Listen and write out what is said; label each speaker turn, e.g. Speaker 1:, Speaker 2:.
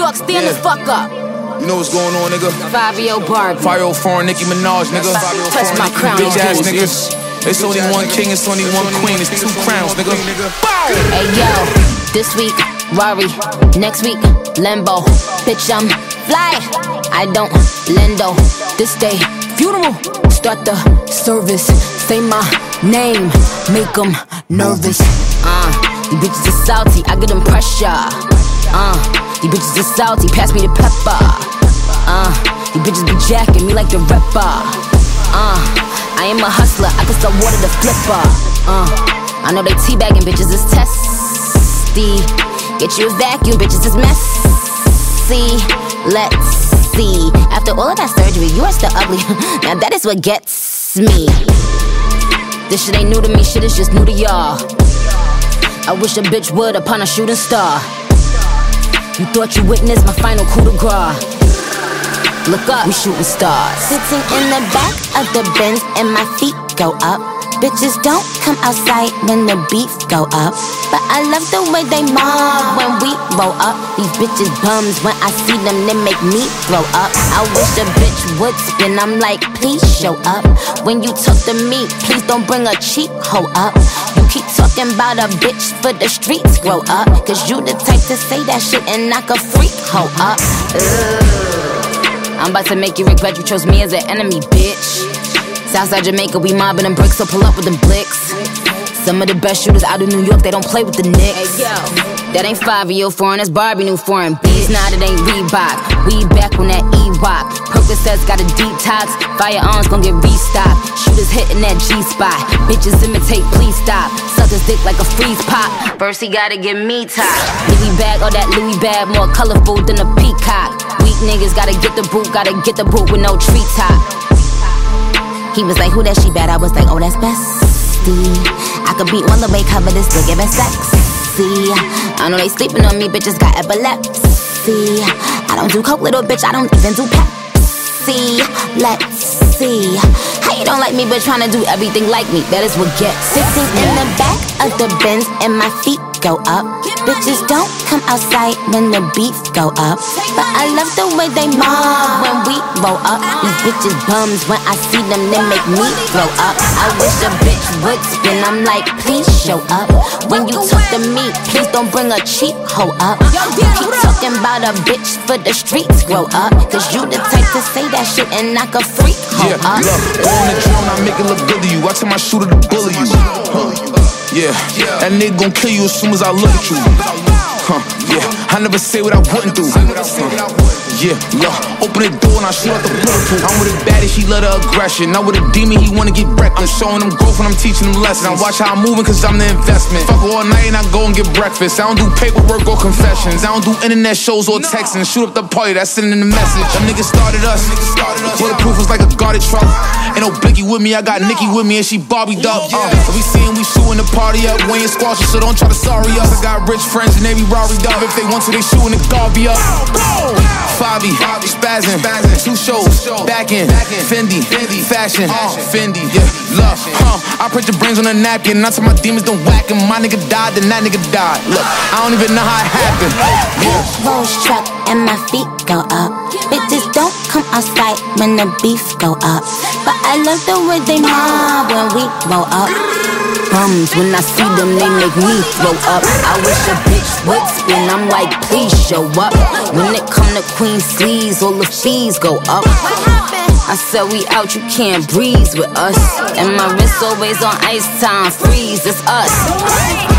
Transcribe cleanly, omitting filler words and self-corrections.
Speaker 1: fuck, stand the fuck up.
Speaker 2: You know what's going on, nigga?
Speaker 1: 5-year-old Barbie.
Speaker 2: 5-year-old foreign Nicki Minaj, nigga.
Speaker 1: Touch my crown,
Speaker 2: bitch ass
Speaker 1: Jesus.
Speaker 2: niggas. It's only one king, it's only one queen, it's 2 crowns, nigga.
Speaker 1: Hey yo, this week, Rari. Next week, Lambo. Bitch, I'm fly. I don't lendo. This day, funeral. Start the service. Say my name. Make them nervous. These bitches are salty. I get them pressure. These bitches are salty. Pass me the pepper. These bitches be jacking me like the rapper. I am a hustler, I can sell water to flipper. I know they teabagging, bitches is testy. Get you a vacuum, bitches is messy. Let's see. After all of that surgery, you are still ugly. Now that is what gets me. This shit ain't new to me, shit is just new to y'all. I wish a bitch would upon a shooting star. You thought you witnessed my final coup de grace. Look up, we shooting stars.
Speaker 3: Sitting in the back of the Benz and my feet go up. Bitches don't come outside when the beef go up. But I love the way they mob when we roll up. These bitches bums, when I see them, they make me throw up. I wish a bitch would spin, I'm like, please show up. When you talk to me, please don't bring a cheap hoe up. You keep talking about a bitch for the streets, grow up. Cause you the type to say that shit and knock a freak hoe up.
Speaker 1: I'm about to make you regret you chose me as an enemy, bitch. Southside Jamaica, we mobbing them bricks, so pull up with them blicks. Some of the best shooters out of New York, they don't play with the Knicks. Hey, yo, that ain't 5-year-old foreign, that's Barbie new foreign. Beats, nah, that ain't Reebok. We back on that E-Rock. Percocets got a detox. Firearms gon' get restocked. Shooters hitting that G-spot. Bitches imitate, please stop. Suckers dick like a freeze pop. First he gotta get me top. Louis bag, all that Louis bag, more colorful than a peacock. Weak niggas gotta get the boot with no treetop. He was like, who that she bad? I was like, oh, that's bestie. I could be on the way, cover this dick, giving sexy. I know they sleeping on me, bitches got epilepsy. I don't do coke, little bitch, I don't even do Pepsi. Let's see. How you don't like me, but tryna do everything like me? That is what gets.
Speaker 3: Sitting in the back of the Benz and my feet go up. Bitches don't come outside when the beef go up. But I love the way they mob when we roll up. These bitches bums, when I see them, they make me throw up. I wish a bitch would spin, I'm like, please show up. When you talk to me, please don't bring a cheap hoe up. You keep talking about a bitch for the streets, grow up. Cause you the type to say that shit and knock a freak hoe up.
Speaker 2: Look, on the drone, I make it look good to you. I tell my shooter to bully you. Yeah, that nigga gon' kill you as soon as I look at you. Yeah, I never say what I wouldn't do. Yeah, look, open the door and I shoot out the bulletproof. I'm with a baddie, she love the aggression. Now with a demon, he wanna get wrecked. I'm showing him growth when I'm teaching him lessons. I watch how I'm moving cause I'm the investment. Fuck all night and I go and get breakfast. I don't do paperwork or confessions. I don't do internet shows or texting. Shoot up the party, that's sending the message. Them niggas started us. Bulletproof was like a guarded truck. Ain't no Blicky with me, I got Nicki with me and she Barbie'd up. We seeing we shooting the party up. We ain't squashing, so don't try to sorry us. I got rich friends and they be Rari'd up. If they want to, they shooting the Garvey up. Fabi, spazzing, 2 shows, back in, Fendi, fashion, Fendi, yeah, love, I put your brains on a napkin, and I tell my demons don't whack him. My nigga died, then that nigga died. Look, I don't even know how it happened.
Speaker 3: Rolls truck and my feet go up. Bitches don't come outside when the beef go up. But I love the way they mob when we roll up.
Speaker 1: Bums, when I see them, they make me throw up. I wish a bitch would spin, I'm like, please show up. When it come to Queen sleeves, all the fees go up. I said we out, you can't breeze with us. And my wrist always on ice time, freeze, it's us.